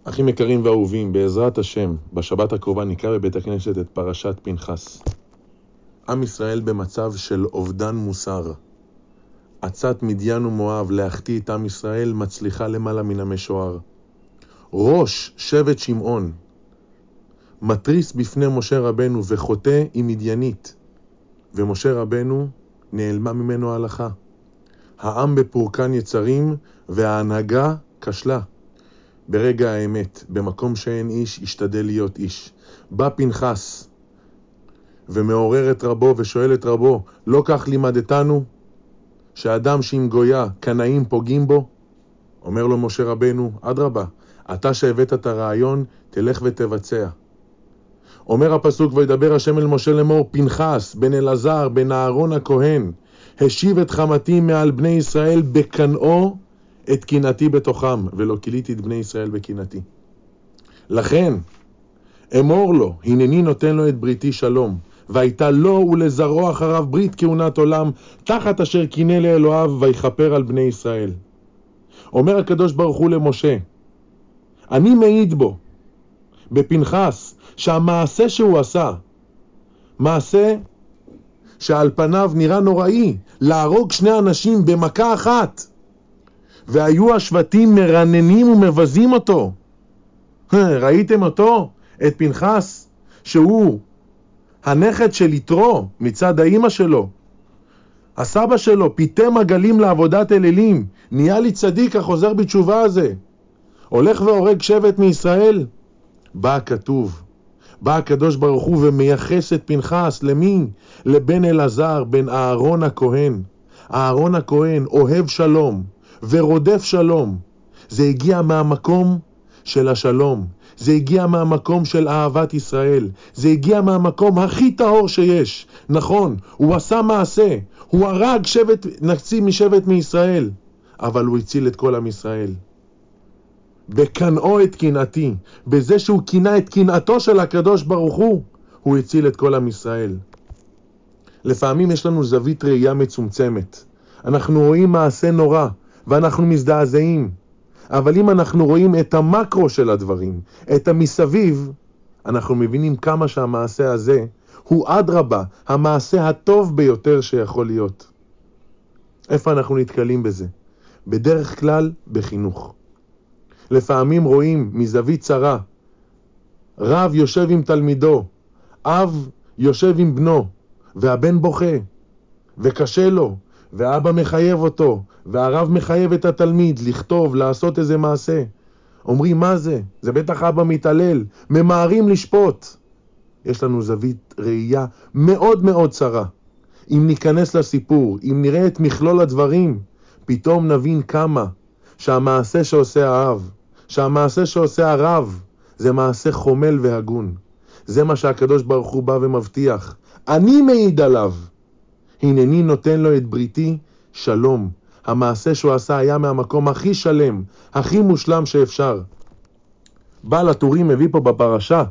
אחים יקרים ואהובים, בעזרת השם, בשבת הקרובה נקרא בבית הכנסת את פרשת פנחס. עם ישראל במצב של אובדן מוסר. עצת מדיין ומואב להחטיא את עם ישראל מצליחה למעלה מן המשוער. ראש שבט שמעון מטריס בפני משה רבנו וחוטא עם מדיינית, ומשה רבנו נעלמה ממנו ההלכה. העם בפורקן יצרים וההנהגה כשלה. ברגע האמת, במקום שאין איש, ישתדל להיות איש. בא פנחס ומעורר את רבו ושואל את רבו, לא כך לימדתנו שאדם שעם גויה קנאים פוגעים בו? אומר לו משה רבנו, אדרבה, אתה שהבאת את הרעיון, תלך ותבצע. אומר הפסוק, וידבר השם אל משה לאמור, פנחס בן אלעזר בן אהרון הכהן השיב את חמתי מעל בני ישראל בקנאו את קנאתי בתוכם, ולא כיליתי את בני ישראל בקנאתי. לכן אמור לו, הנני נותן לו את בריתי שלום, והייתה לו ולזרעו אחריו ברית כהונת עולם, תחת אשר קינא לאלוהיו ויכפר על בני ישראל. אומר הקדוש ברוך הוא למשה, אני מעיד בו, בפנחס, שהמעשה שהוא עשה, מעשה שעל פניו נראה נוראי, להרוג שני אנשים במכה אחת, והיו השבטים מרננים ומבזים אותו. ראיתם אותו? את פנחס, שהוא הנכד של יתרו מצד האמא שלו. הסבא שלו פיתם עגלים לעבודת אלילים, נהיה לי צדיק החוזר בתשובה הזה. הולך והורג שבט מישראל. בא הכתוב, בא הקדוש ברוך הוא ומייחס את פנחס למי? לבן אלעזר, בן אהרון הכהן. אהרון הכהן אוהב שלום ורודף שלום. זה הגיע מהמקום של השלום. זה הגיע מהמקום של אהבת ישראל. זה הגיע מהמקום הכי טהור שיש. נכון, הוא עשה מעשה. הוא הרג נצי משבט מישראל. אבל הוא הציל את כל עם ישראל. בקנאו את קנאתי. בזה שהוא קנא את קנאתו של הקדוש ברוך הוא הציל את כל עם ישראל. לפעמים יש לנו זווית ראייה מצומצמת. אנחנו רואים מעשה נורא ואנחנו מזדעזעים. אבל אם אנחנו רואים את המקרו של הדברים, את המסביב, אנחנו מבינים כמה שהמעשה הזה הוא אדרבה, המעשה הטוב ביותר שיכול להיות. איפה אנחנו נתקלים בזה? בדרך כלל בחינוך. לפעמים רואים מזווית צרה, רב יושב עם תלמידו, אב יושב עם בנו, והבן בוכה, וקשה לו, ואבא מחייב אותו, והרב מחייב את התלמיד לכתוב, לעשות איזה מעשה. אומרים, מה זה? זה בטח אבא מתעלל, ממהרים לשפוט. יש לנו זווית ראייה מאוד מאוד צרה. אם ניכנס לסיפור, אם נראה את מכלול הדברים, פתאום נבין כמה שהמעשה שעושה האב, שהמעשה שעושה הרב, זה מעשה חומל והגון. זה מה שהקדוש ברוך הוא בא ומבטיח. אני מעיד עליו. הנני נותן לו את בריתי שלום. המעשה שהוא עשה היה מהמקום הכי שלם, הכי מושלם שאפשר. בעל הטורים מביא פה בפרשה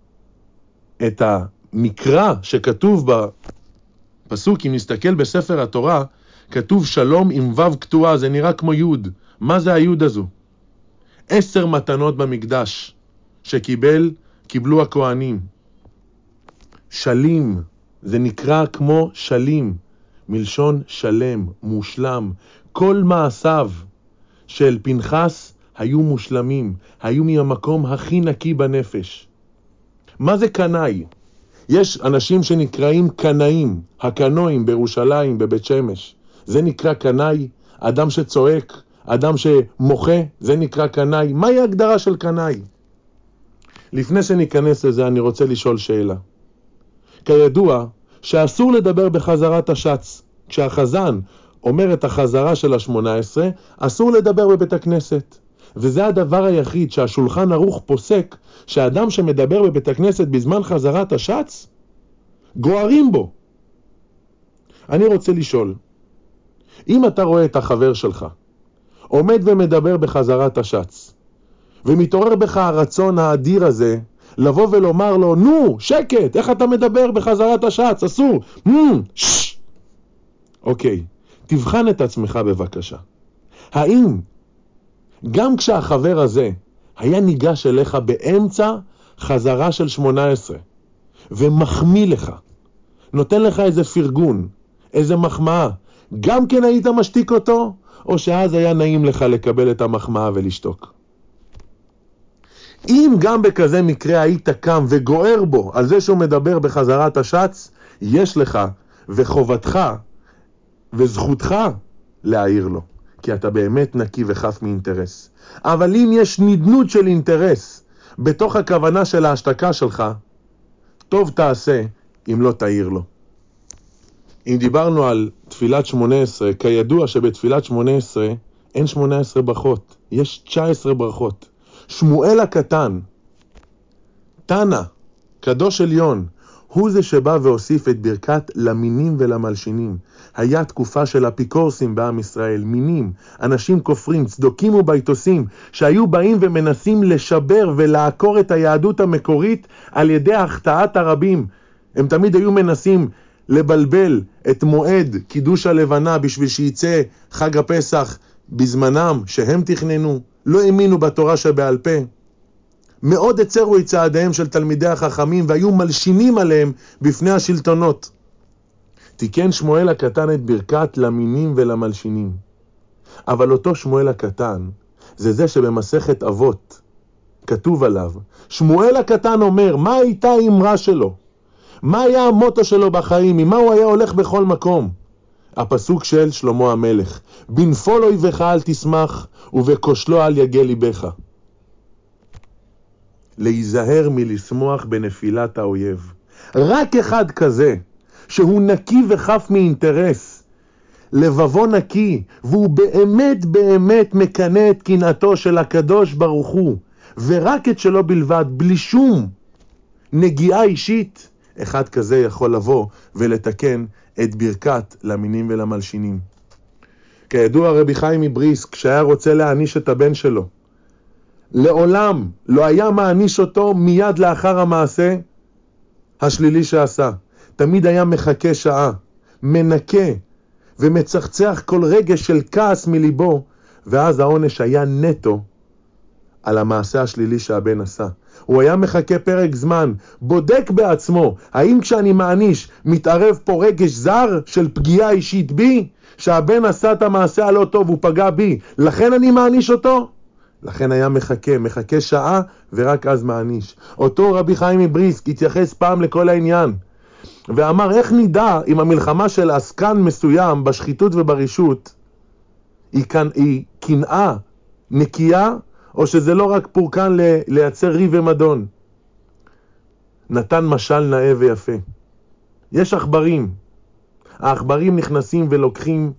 את המקרא שכתוב בפסוק, אם נסתכל בספר התורה, כתוב שלום עם וו כתובה, זה נראה כמו יוד. מה זה היוד הזו? 10 מתנות במקדש שקיבלו הכהנים. שלים, זה נקרא כמו שלים, מלשון שלם, מושלם. כל מעשיו של פנחס היו מושלמים, היו מהמקום הכי נקי בנפש. מה זה קנאי? יש אנשים שנקראים קנאים, הקנואים בירושלים, בבית שמש. זה נקרא קנאי, אדם שצועק, אדם שמוחה, זה נקרא קנאי. מהי ההגדרה של קנאי? לפני שניכנס לזה אני רוצה לשאול שאלה. כידוע שאסור לדבר בחזרת השץ. כשהחזן אומר את החזרה של ה-18, אסור לדבר בבית הכנסת. וזה הדבר היחיד שהשולחן ערוך פוסק, שהאדם שמדבר בבית הכנסת בזמן חזרת השץ, גוערים בו. אני רוצה לשאול, אם אתה רואה את החבר שלך, עומד ומדבר בחזרת השץ, ומתעורר בך הרצון האדיר הזה, לבוא ולומר לו, נו, שקט, איך אתה מדבר בחזרת השץ? אסור. אוקיי, תבחן את עצמך בבקשה. האם גם כשהחבר הזה היה ניגש אליך באמצע חזרה של 18, ומחמיא לך, נותן לך איזה פרגון, איזה מחמאה, גם כן היית משתיק אותו, או שאז היה נעים לך לקבל את המחמאה ולשתוק? אם גם בכזה מקרה היית קם וגוער בו על זה שהוא מדבר בחזרת השץ, יש לך וחובתך וזכותך להעיר לו, כי אתה באמת נקי וחף מאינטרס. אבל אם יש נדנות של אינטרס בתוך הכוונה של ההשתקה שלך, טוב תעשה אם לא תעיר לו. אם דיברנו על תפילת 18, כידוע שבתפילת 18 אין 18 ברכות, יש 19 ברכות. שמואל הקטן, תנא, קדוש עליון, הוא זה שבא והוסיף את ברכת למינים ולמלשינים. היה תקופה של אפיקורסים בעם ישראל, מינים, אנשים כופרים, צדוקים וביתוסים, שהיו באים ומנסים לשבר ולעקור את היהדות המקורית על ידי החטאת הרבים. הם תמיד היו מנסים לבלבל את מועד קידוש הלבנה בשביל שיצא חג הפסח בזמנם שהם תכננו, לא האמינו בתורה שבעל פה. מאוד הצרו את צעדיהם של תלמידי החכמים והיו מלשינים עליהם בפני השלטונות. תיקן שמואל הקטן את ברכת למינים ולמלשינים. אבל אותו שמואל הקטן זה זה שבמסכת אבות כתוב עליו. שמואל הקטן אומר, מה הייתה האמרה שלו? מה היה המוטו שלו בחיים? ממה הוא היה הולך בכל מקום? הפסוק של שלמה המלך, בנפול אויבך אל תשמח ובכושלו אל יגל ליבך. להיזהר מלשמוח בנפילת האויב. רק אחד כזה שהוא נקי וחף מאינטרס, לבבו נקי, והוא באמת באמת מקנה את קנאתו של הקדוש ברוך הוא, ורק את שלו בלבד, בלי שום נגיעה אישית, אחד כזה יכול לבוא ולתקן את ברכת למינים ולמלשינים. כידוע רבי חיים מבריסק, כשהיה רוצה להעניש את הבן שלו, לעולם לא היה מעניש אותו מיד לאחר המעשה השלילי שעשה. תמיד היה מחכה שעה, מנקה ומצחצח כל רגש של כעס מליבו, ואז העונש היה נטו על המעשה השלילי שהבן עשה. הוא היה מחכה פרק זמן, בודק בעצמו, האם כשאני מעניש מתערב פה רגש זר של פגיעה אישית בי, שהבן עשה את המעשה הלא טוב, הוא פגע בי, לכן אני מעניש אותו? לכן היה מחכה שעה ורק אז מעניש. אותו רבי חיים מבריסק התייחס פעם לכל העניין ואמר, איך נדע אם המלחמה של עסקן מסוים בשחיתות וברישות היא קנאה נקייה, או שזה לא רק פורקן לייצר ריב ומדון? נתן משל נאה ויפה. יש עכברים, העכברים נכנסים ולוקחים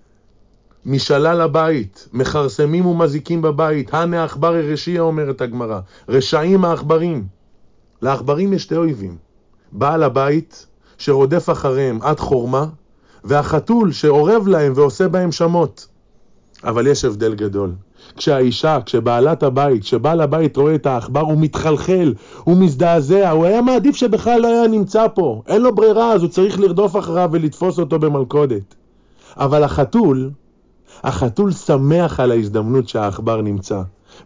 משלל הבית, מחרסמים ומזיקים בבית. הנה העכבר הרשיע, אומרת הגמרא, רשעים העכברים. לעכברים יש שתי אויבים, בעל הבית שרודף אחריהם עד חורמה, והחתול שעורב להם ועושה בהם שמות. אבל יש הבדל גדול. כשהאישה, כשבעלת הבית, כשבעל הבית רואה את העכבר, הוא מתחלחל, הוא מזדעזע, הוא היה מעדיף שבכלל לא היה נמצא פה. אין לו ברירה, אז הוא צריך לרדוף אחריו ולתפוס אותו במלכודת. אבל החתול שמח על ההזדמנות שהעכבר נמצא.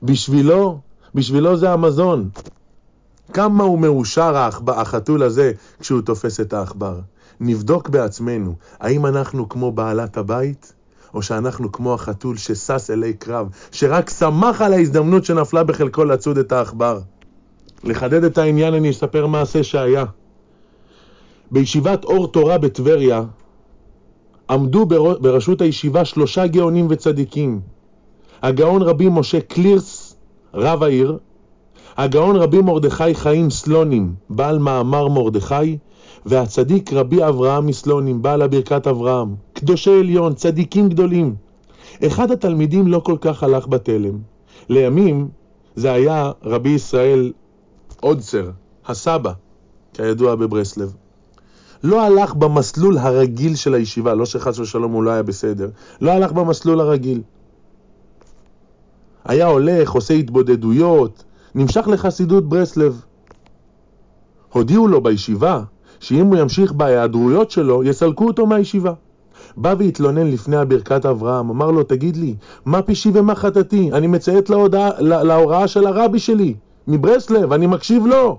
בשבילו זה המזון. כמה הוא מאושר החתול הזה כשהוא תופס את העכבר. נבדוק בעצמנו, האם אנחנו כמו בעלת הבית, או שאנחנו כמו החתול שסס אלי קרב, שרק שמח על ההזדמנות שנפלה בחלקו לצוד את העכבר. לחדד את העניין אני אספר מעשה שהיה. בישיבת אור תורה בטבריה, עמדו בראשות הישיבה 3 גאונים וצדיקים. הגאון רבי משה קלירס, רב העיר, הגאון רבי מרדכי חיים סלונים, בעל מאמר מרדכי, והצדיק רבי אברהם מסלונים, בעל הברכת אברהם. קדושי עליון, צדיקים גדולים. אחד התלמידים לא כל כך הלך בתלם. לימים זה היה רבי ישראל אודצר, הסבא, כידוע בברסלב. לא הלך במסלול הרגיל של הישיבה, לא שחס ושלום הוא לא היה בסדר, לא הלך במסלול הרגיל. היה הולך, עושה התבודדויות, נמשך לחסידות ברסלב. הודיעו לו בישיבה שאם הוא ימשיך בהיעדרויות שלו, יסלקו אותו מהישיבה. בא והתלונן לפני הברכת אברהם, אמר לו, תגיד לי, מה פשעי ומה חטאתי? אני מציית להוראה של הרבי שלי, מברסלב, אני מקשיב לו.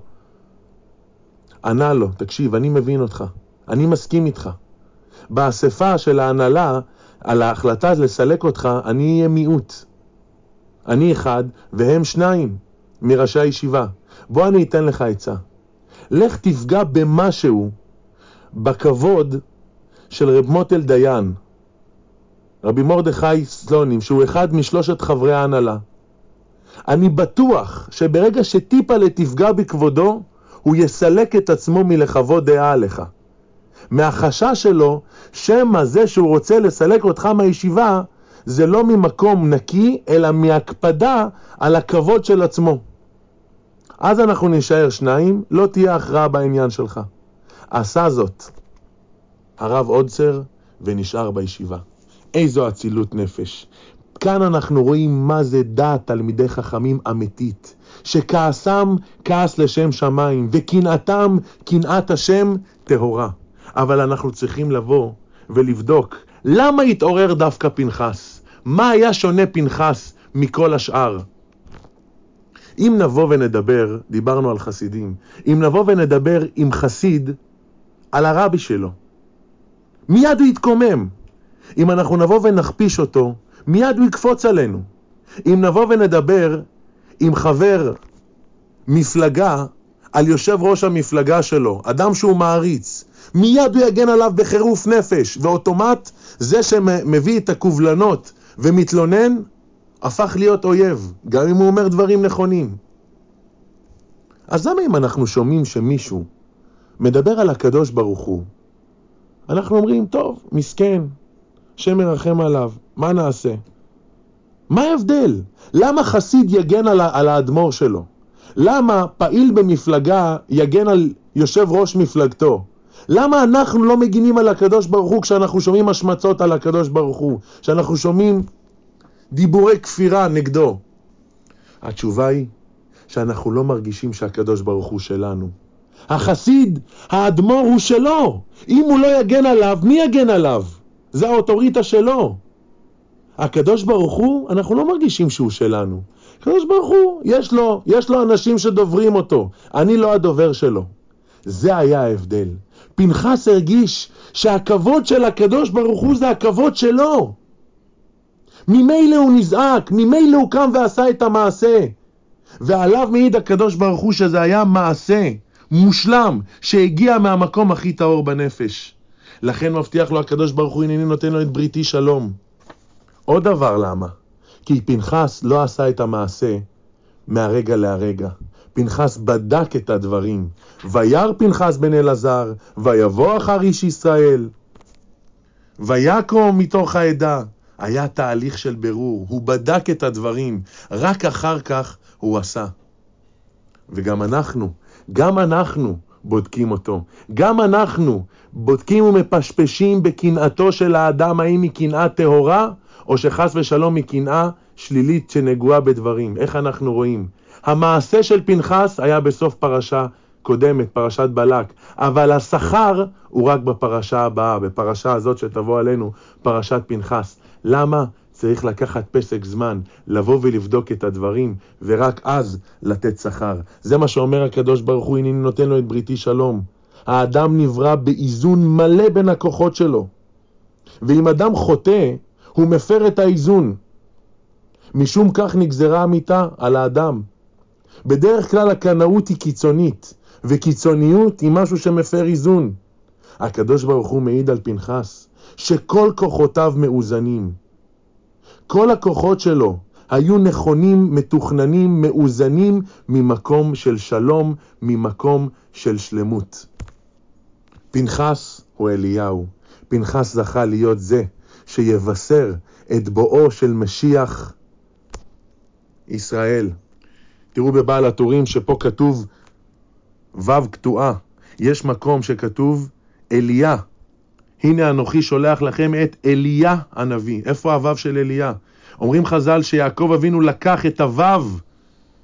ענה לו, תקשיב, אני מבין אותך, אני מסכים איתך. באספה של ההנהלה, על ההחלטה לסלק אותך, אני אהיה מיעוט. אני אחד והם שניים מראשי הישיבה. בוא אני אתן לך עצה. לך תפגע במשהו, בכבוד של רב מוטל דיין, רבי מרדכי סלונים, שהוא אחד משלושת חברי ההנהלה. אני בטוח שברגע שטיפה לתפגע בכבודו, הוא יסלק את עצמו מלחוות דעה עליך. מהחשש שלו, שמה זה שהוא רוצה לסלק אותך מהישיבה, זה לא ממקום נקי, אלא מהקפדה על הכבוד של עצמו. אז אנחנו נשאר שניים, לא תהיה הכרעה בעניין שלך. עשה זאת הרב עודסר ונשאר בישיבה. איזו אצילות נפש. כאן אנחנו רואים מה זה דעת תלמידי חכמים אמיתית, שכעסם כעס לשם שמיים, וקנאתם קנאת השם טהורה. אבל אנחנו צריכים לבוא ולבדוק, למה התעורר דווקא פנחס? מה היה שונה פנחס מכל השאר? אם נבוא ונדבר, דיברנו על חסידים, אם נבוא ונדבר עם חסיד על הרבי שלו, מיד הוא יתקומם. אם אנחנו נבוא ונחפיש אותו, מיד הוא יקפוץ עלינו. אם נבוא ונדבר עם חבר מפלגה על יושב ראש המפלגה שלו, אדם שהוא מעריץ, מיד הוא יגן עליו בחירוף נפש, ואוטומט זה שמביא את הקובלנות ומתלונן, הפך להיות אויב, גם אם הוא אומר דברים נכונים. אז למה אם אנחנו שומעים שמישהו מדבר על הקדוש ברוך הוא, אנחנו אומרים, טוב, מסכן, שם מרחם עליו, מה נעשה? מה ההבדל? למה חסיד יגן על האדמו"ר שלו? למה פעיל במפלגה יגן על יושב ראש מפלגתו? למה אנחנו לא מגינים על הקדוש ברוך הוא כשאנחנו שומעים השמצות על הקדוש ברוך הוא? כשאנחנו שומעים דיבורי כפירה נגדו? התשובה היא שאנחנו לא מרגישים שהקדוש ברוך הוא שלנו. החסיד, האדמו"ר הוא שלו. אם הוא לא יגן עליו, מי יגן עליו? זה האוטוריטה שלו. הקדוש ברוך הוא, אנחנו לא מרגישים שהוא שלנו. הקדוש ברוך הוא, יש לו אנשים שדוברים אותו. אני לא הדובר שלו. זה היה ההבדל. פנחס הרגיש שהכבוד של הקדוש ברוך הוא זה הכבוד שלו. ממילא הוא נזעק, ממילא הוא קם ועשה את המעשה. ועליו מעיד הקדוש ברוך הוא שזה היה מעשה מושלם שהגיע מהמקום הכי טהור בנפש. לכן מבטיח לו הקדוש ברוך הוא, הנני נותן לו את בריתי שלום. עוד דבר למה? כי פנחס לא עשה את המעשה מהרגע להרגע. פנחס בדק את הדברים. וירא פנחס בן אלעזר, ויבוא אחר איש ישראל, ויקום מתוך העדה. היה תהליך של בירור, הוא בדק את הדברים, רק אחר כך הוא עשה. וגם אנחנו בודקים אותו. גם אנחנו בודקים ומפשפשים בקנאתו של האדם, האם היא קנאה טהורה, או שחס ושלום היא קנאה שלילית שנגועה בדברים. איך אנחנו רואים? המעשה של פנחס היה בסוף פרשה קודמת, פרשת בלק, אבל השכר הוא רק בפרשה הבאה, בפרשה הזאת שתבוא עלינו, פרשת פנחס. למה? צריך לקחת פסק זמן, לבוא ולבדוק את הדברים, ורק אז לתת שכר. זה מה שאומר הקדוש ברוך הוא, הנני נותן לו את בריתי שלום. האדם נברא באיזון מלא בין הכוחות שלו. ואם אדם חוטא, הוא מפר את האיזון. משום כך נגזרה המיתה על האדם. בדרך כלל הקנאות היא קיצונית, וקיצוניות היא משהו שמפר איזון. הקדוש ברוך הוא מעיד על פנחס, שכל כוחותיו מאוזנים. כל הכוחות שלו היו נכונים, מתוכננים, מאוזנים, ממקום של שלום, ממקום של שלמות. פנחס הוא אליהו. פנחס זכה להיות זה שיבשר את בואו של משיח ישראל. תראו בבעל התורים שפה כתוב וו קטועה. יש מקום שכתוב אליה. הנה אנוכי שולח לכם את אליה הנביא. איפה הוו של אליה? אומרים חז"ל שיעקב אבינו לקח את הוו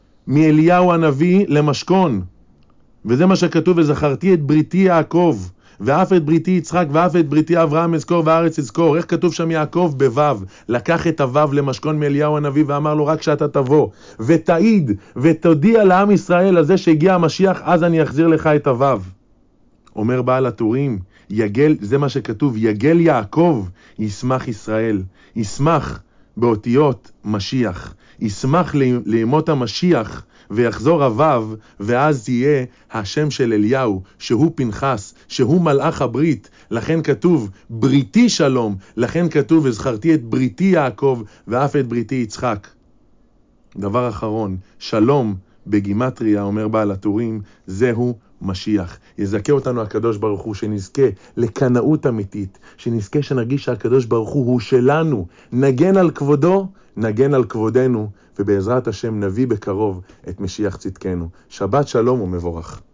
מאליהו הנביא למשכון. וזה מה שכתוב, וזכרתי את בריתי יעקב, ואף את בריתי יצחק, ואף את בריתי אברהם אזכור והארץ אזכור. איך כתוב שם יעקב? בוו. לקח את הוו למשכון מאליהו הנביא ואמר לו רק שאתה תבוא ותעיד ותודיע לעם ישראל על זה שהגיע המשיח, אז אני אחזיר לך את הוו. אומר בעל הטורים, יגל, זה מה שכתוב, יגל יעקב ישמח ישראל. ישמח באותיות משיח, ישמח לימות המשיח ויחזור הוו, ואז תהיה השם של אליהו, שהוא פנחס, שהוא מלאך הברית. לכן כתוב בריתי שלום, לכן כתוב וזכרתי את בריתי יעקב ואף את בריתי יצחק. דבר אחרון, שלום בגימטריה, אומר בעל הטורים, זהו משיח. יזכה אותנו הקדוש ברוך הוא, שנזכה לקנאות אמיתית, שנזכה שנרגיש שהקדוש ברוך הוא שלנו, נגן על כבודו, נגן על כבודנו, ובעזרת השם נביא בקרוב את משיח צדקנו. שבת שלום ומבורך.